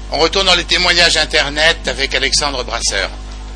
On retourne dans les témoignages internet avec Alexandre Brasseur.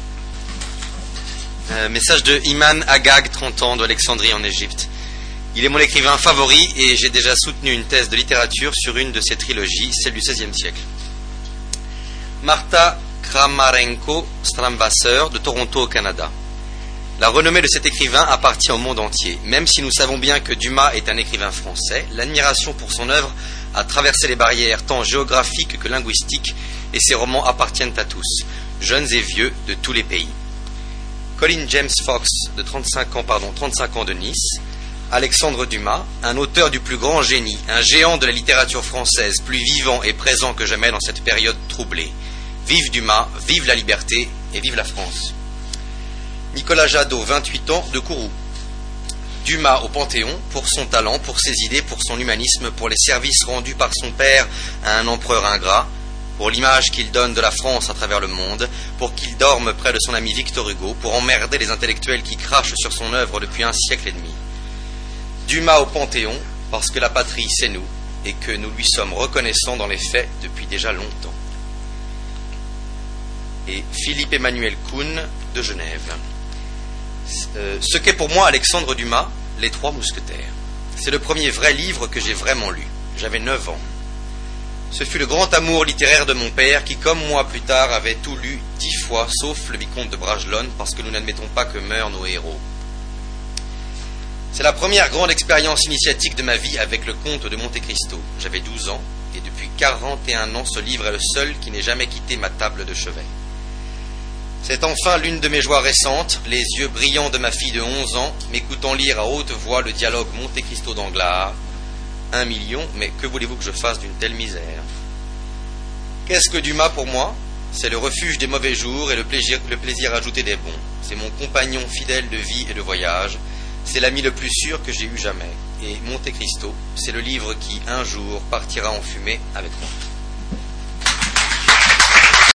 Message de Iman Agag, 30 ans, d'Alexandrie en Égypte. Il est mon écrivain favori et j'ai déjà soutenu une thèse de littérature sur une de ses trilogies, celle du XVIe siècle. Marta Kramarenko Stramwasser de Toronto au Canada. La renommée de cet écrivain appartient au monde entier. Même si nous savons bien que Dumas est un écrivain français, l'admiration pour son œuvre a traversé les barrières tant géographiques que linguistiques et ses romans appartiennent à tous, jeunes et vieux de tous les pays. Colin James Fox de 35 ans de Nice. Alexandre Dumas, un auteur du plus grand génie, un géant de la littérature française, plus vivant et présent que jamais dans cette période troublée. Vive Dumas, vive la liberté et vive la France. Nicolas Jadot, 28 ans, de Kourou. Dumas au Panthéon, pour son talent, pour ses idées, pour son humanisme, pour les services rendus par son père à un empereur ingrat, pour l'image qu'il donne de la France à travers le monde, pour qu'il dorme près de son ami Victor Hugo, pour emmerder les intellectuels qui crachent sur son œuvre depuis un siècle et demi. Dumas au Panthéon, parce que la patrie c'est nous, et que nous lui sommes reconnaissants dans les faits depuis déjà longtemps. Et Philippe Emmanuel Kuhn de Genève. Ce qu'est pour moi Alexandre Dumas, Les Trois Mousquetaires. C'est le premier vrai livre que j'ai vraiment lu. J'avais 9 ans. Ce fut le grand amour littéraire de mon père qui, comme moi plus tard, avait tout lu 10 fois, sauf le vicomte de Bragelonne, parce que nous n'admettons pas que meurent nos héros. C'est la première grande expérience initiatique de ma vie avec le comte de Monte Cristo. J'avais 12 ans, et depuis 41 ans, ce livre est le seul qui n'ait jamais quitté ma table de chevet. C'est enfin l'une de mes joies récentes, les yeux brillants de ma fille de 11 ans, m'écoutant lire à haute voix le dialogue Monte Cristo d'Anglars. 1 million, mais que voulez-vous que je fasse d'une telle misère? Qu'est-ce que Dumas pour moi? C'est le refuge des mauvais jours et le plaisir ajouté des bons. C'est mon compagnon fidèle de vie et de voyage. C'est l'ami le plus sûr que j'ai eu jamais. Et Monte Cristo, c'est le livre qui, un jour, partira en fumée avec moi.